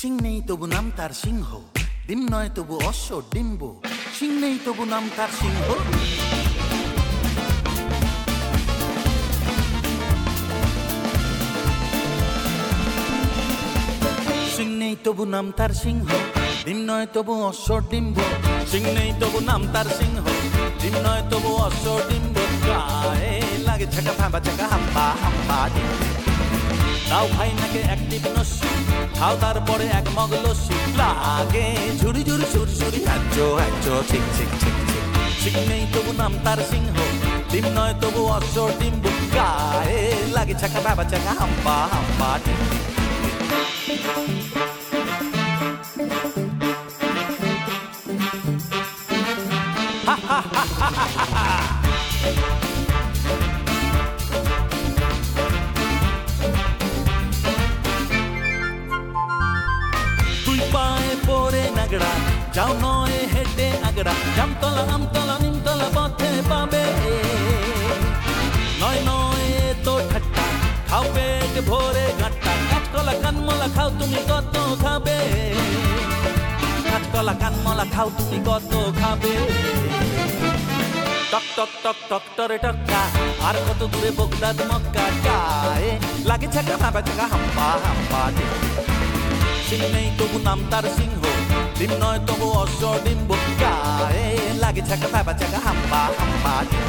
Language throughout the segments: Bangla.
সিং নেই তবু নাম তার সিংহ, ডিম নয় তবু অশ্ব ডিম্ব। সিং নেই তবু নাম তার সিংহ। সিং নেই তবু নাম তার সিংহ, ডিম নয় তবু অশ্ব ডিম্ব। সিং নেই তবু নাম তার সিংহ, ডিম নয় তবু অশ্ব ডিম্ব। গায়ে লাগে ছাকা ফাঁবা চাকা হাম্পা হাম্পা ডিম। দাও ভাই নাকে এক টিপ নস্যি, খাও তারপরে এক মগ লস্যি। লাগে ঝুড়ি ঝুড়ি সুরি সুরি হ্যাচো হ্যাচো ছিক ছিক ছিক ছিক। সিং নেই তবু নাম তার সিংহ, ডিম নয় তবু অশ্ব ডিম্ব। গায়ে লাগে ছাকা ফাঁবা চাকা হাম্পা হাম্পা ডিম। দুই পায়ে পরে নাগড়া, যাও নয় হেঁটে আগড়া। জামতলা আমতলা নিমতলা পথে পাবে, নয় নয় তো ঠাট্টা। খাও পেট ভরে গাঁট্টা, কাঠকলা কানমলা খাও তুমি কত খাবে। কাঠকলা কানমলা খাও তুমি কত খাবে। টক টক টক টক টরে টক্কা, আর কত দূরে বগদাদ মক্কা। গায়ে লাগে ছাকা ফাঁবা চাকা হাম্পা হাম্পা ডিম। সিং নেই তবু নাম তার সিংহ, ডিম নয় তবু অশ্ব ডিম্ব। গায়ে লাগে ছাকা ফাঁবা চাকা হাম্পা হাম্পা ডিম।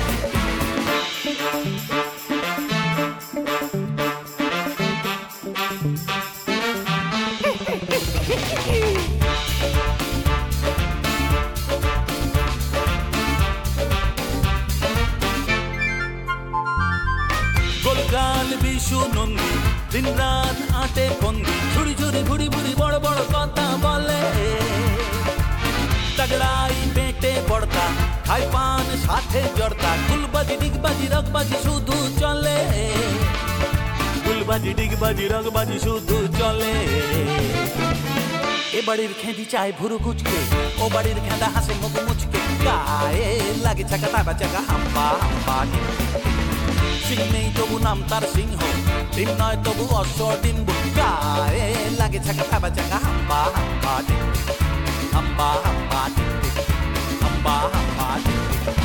গোলগাল বিশু নন্দী, দিন রাত আটে বন্দি। ঝুড়ি ঝুড়ি ভুড়ি ভুড়ি বড় বড় কথা বলে। তগড়াই পেটে পড়তা, খাই পান সাথে জড়তা। গুলবাজি ডিগবাজি রগবাজি শুধু চলে। গুলবাজি ডিগবাজি রগবাজি শুধু চলে। এ বাড়ির খেঁদি চায় ভুরু কুচকে, ও বাড়ির খেঁদা হাসে মুখ মুচকে। গায়ে লাগে ছাকা ফাঁবা চাকা হাম্পা হাম্পা ডিম। সিং নেই তবু নাম তার সিংহ, ডিম নয় তবু অশ্ব ডিম্ব। গায়ে লাগে ছাকা ফাঁবা চাকা হাম্পা হাম্পা ডিম। হাম্পা হাম্পা ডিম, হাম্পা হাম্পা ডিম।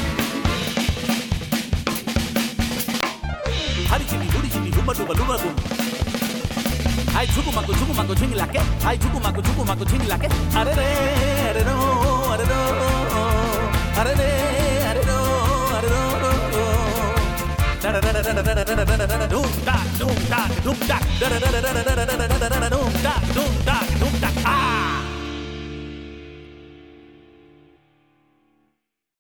হারি চিনি হুড়ি চিনি ডুবা ডুবা ডুবা ডুম। High ঝুকু মাকু ঝিংলাকে, high ঝুকু মাকু ঝিংলাকে। আরে রে আরে রো আরে রো, আরে রে আরে রো আরে রো রো রো। Doom da doom da doom da doom da doom da doom da.